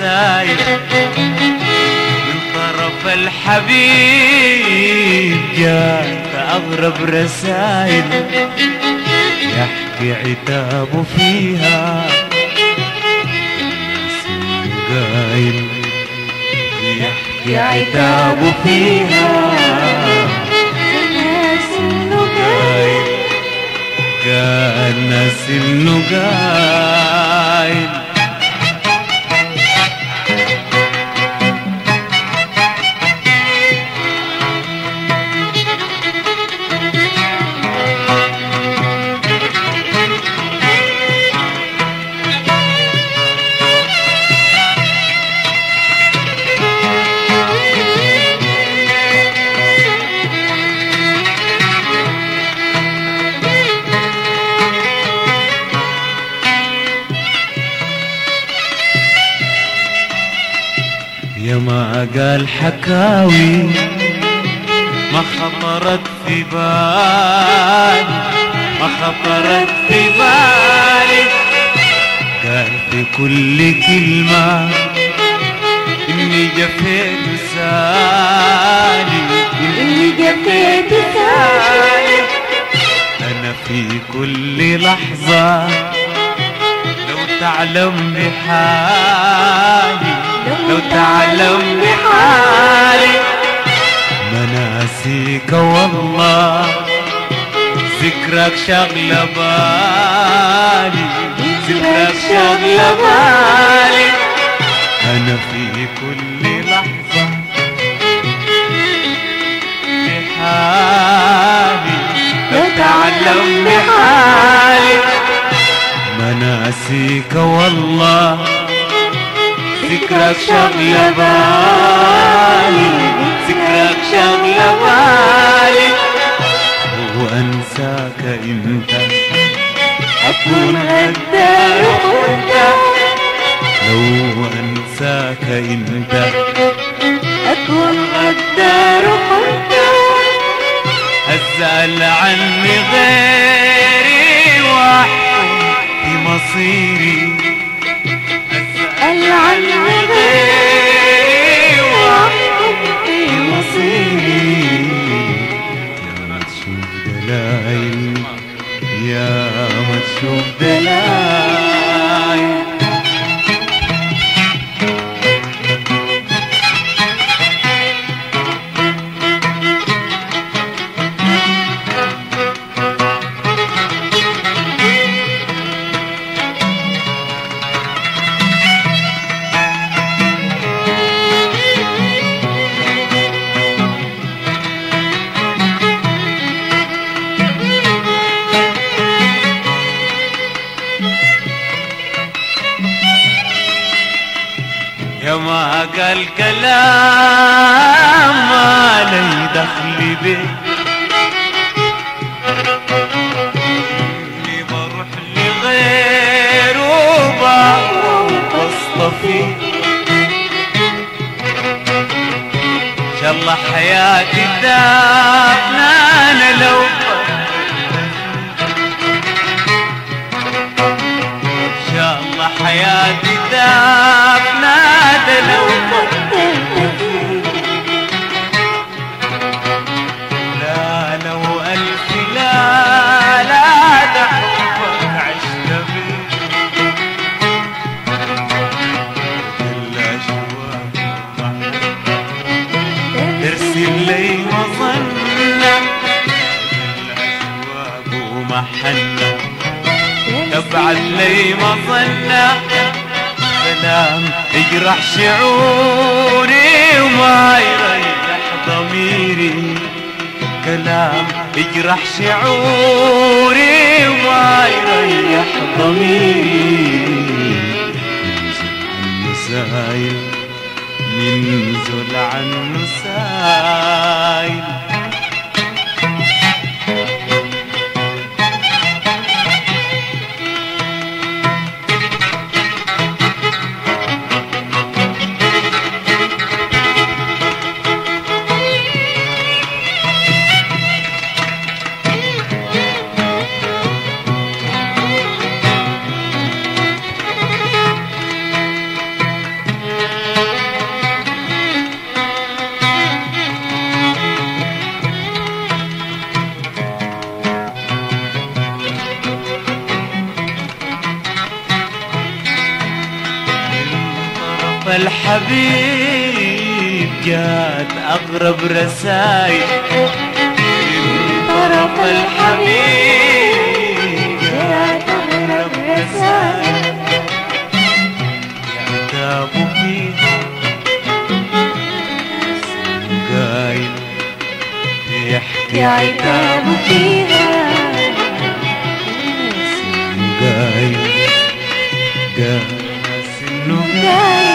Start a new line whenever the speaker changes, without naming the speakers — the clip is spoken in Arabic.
رسايل من طرف الحبيب، جات أغرب رسايل يحكي عتابه فيها قايل، يحكي عتابه فيها قال ناس انه قايل. يا ما قال حكاوي ما خطرت في بالي، ما خطرت في بالي، قال في كل كلمة إني جفيت سالي، إني جفيت سالي. أنا في كل لحظة لو تعلم بحالي، لو تعلم بحالي ما ناسيك والله، ذكرك شغلة بالي، ذكرك شغلة بالي. أنا في كل لحظة بحالي، لو تعلم بحالي ما ناسيك والله، ذكرك شغلة بالي، ذكرك شغلة بالي. وأنساك إنت أكون غدار وأنت، لو أنساك إنت أكون غدار وأنت، أسأل عني غيري واحكم في مصيري، أسأل عني غيري واحكم في مصيري. يا ما تشوف دلايل، يا ما تشوف دلايل. يا ما قال كلام ما لي دخل به، اللي بروح لغيره بصطفي، إن شاء الله حياتي دافنانة لو إن شاء الله حياتي دافنانة لو لا لو ألف لا لا دحبك عشت بي إلا شواك ترسل لي مظنة، إلا شواك ومحنة تبعث لي مظنة، كلام يجرح شعوري وما يريح ضميري، كلام يجرح شعوري وما يريح ضميري. ينزل عنه سايل. الحبيب جات أغرب رسايل من طرف الحبيب جات أغرب رسايل يعتابوا فيها قايل يحكي عتابه
فيها
قايل قاس إنه
قايل